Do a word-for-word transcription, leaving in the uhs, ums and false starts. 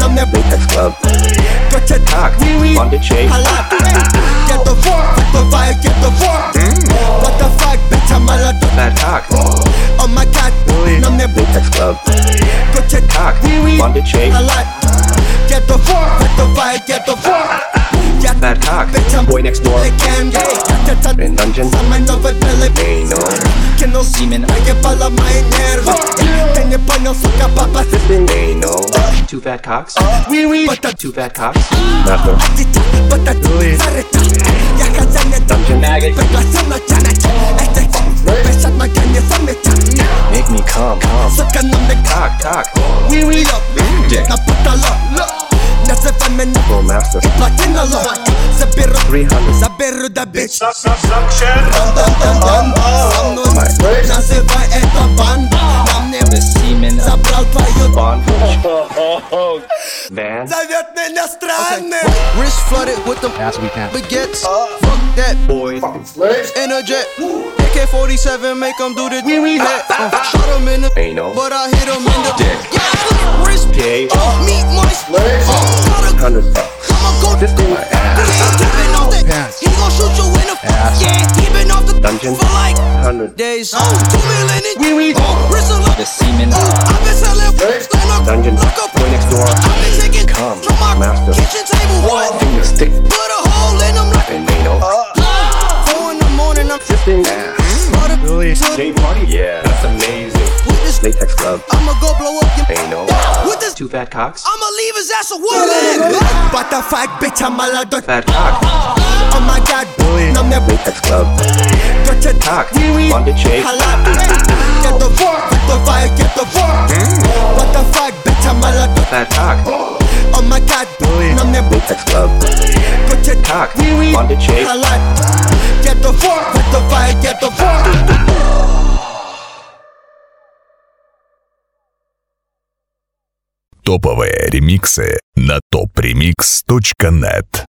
на мне Latex Club. Точит Cock, bondage shape. халат. Get the fuck, давай, get the fuck. What the fuck, bitch, I'm молодой. Fat cock. Oh my god, на мне Latex Club. Точит Cock, bondage shape. халат. Get the fuck, давай, get the fuck. Fat cock. Boy next door. In dungeon. Самый новый белый Ain't no. кинул Симен, наебала мои нервы. Ты не понял, сука, папа. Ain't no. Two fat cocks. Two fat cocks. Master. Я хозяин Dungeon. пригласил на чанать. Бесят моя не заметят. Make me come, come. Сука, на мне Cock, cock. Лёг на потолок. Называй меня Full master. плати налог. Заберу, Three hundred. заберу да бич. Suction. Со мной называй это банда. На мне забрал твою Bondage. Van. Зовет меня странным. Wrist flooded with them That's what we can. baguettes. Fuck that, Boys. in a jet. A K forty-seven make them do the head. Uh, shot him in the Ain't no. but I hit him in the Dick. Yeah, wrist Gay. meat moist. Uh, Hundred bucks. I'ma go Fifty my ass. keeping off that. Pants. He gon' shoot you in the Ass. yeah. Keeping off the Dungeon. for like Hundred. days. Uh, two million in uh, wrist a lot. The semen. Uh, I've been selling stand up, Dungeon. look up. Boy next door. I've been taking Come, from my master. kitchen table. What? Finger stick. Put a hole in them like And ain't no. four in the morning. I'm Fifty ass. Really? J party. Yeah. That's amazing. with this. Latex Club. I'ma go blow up your Ain't no. with this. Two fat cocks. I'ma leave his ass a woman. What the fuck, bitch, I'm молодой. Fat cock. Oh my god, на мне Latex Club. точит Cock. Bondage shape. халат. Get the fuck, давай, get the fuck. What the fuck, bitch, I'm молодой. Fat cock. Oh my god, на мне Latex Club. точит Cock. Bondage shape. халат. Get the fuck, давай, get the fuck. Топовые ремиксы на топ ремикс точка нет.